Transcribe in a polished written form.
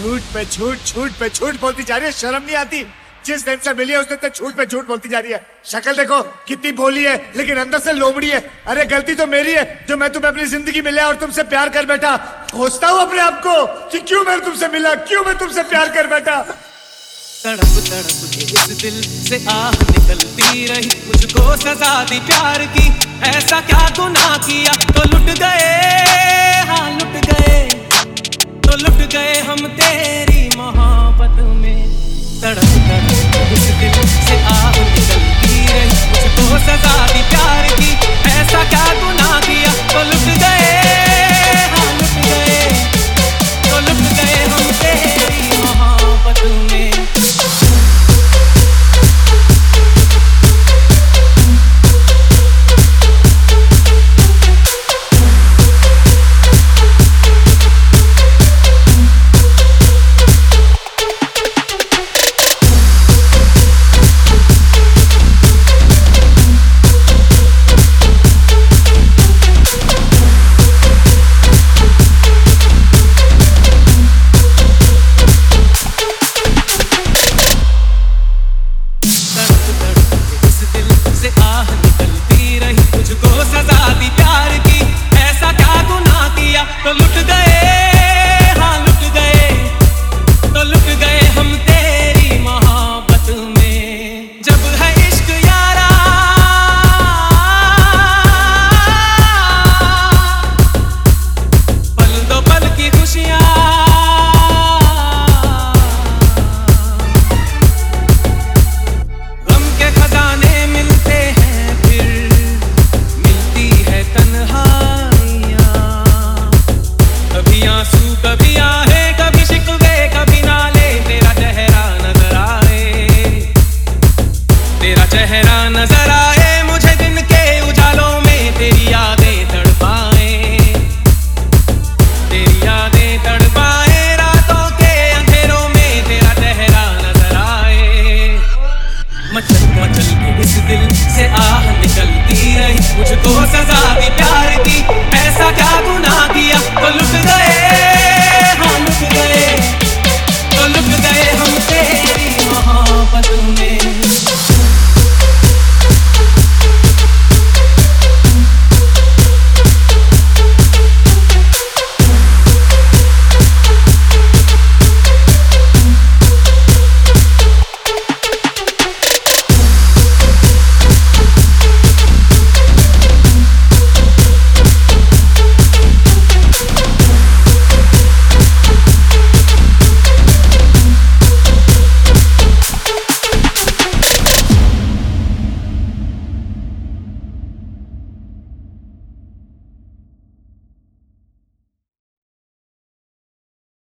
झूठ पे झूठ बोलती जा रही है, शर्म नहीं आती? जिस दिन से मिली है उसने तो झूठ पे झूठ बोलती जा रही है। शक्ल देखो कितनी भोली है, लेकिन अंदर से लोमड़ी है। अरे गलती तो मेरी है जो मैं तुम्हें अपनी जिंदगी में लिया और तुमसे प्यार कर बैठा। खोजता हूँ अपने आप को कि क्यों मैं तुमसे मिला, क्यों मैं तुमसे प्यार कर बैठा। तड़प तड़प के इस दिल से आह निकलती रही, मुझको सजा दी प्यार की। ऐसा क्या गुनाह किया तो लुट गए, हाँ लुट गए, तो लुट गए हम तेरी मोहब्बत में। तड़प तड़प के इस दिल से आह निकलती रही, मुझको सजा दी प्यार की। ऐसा क्या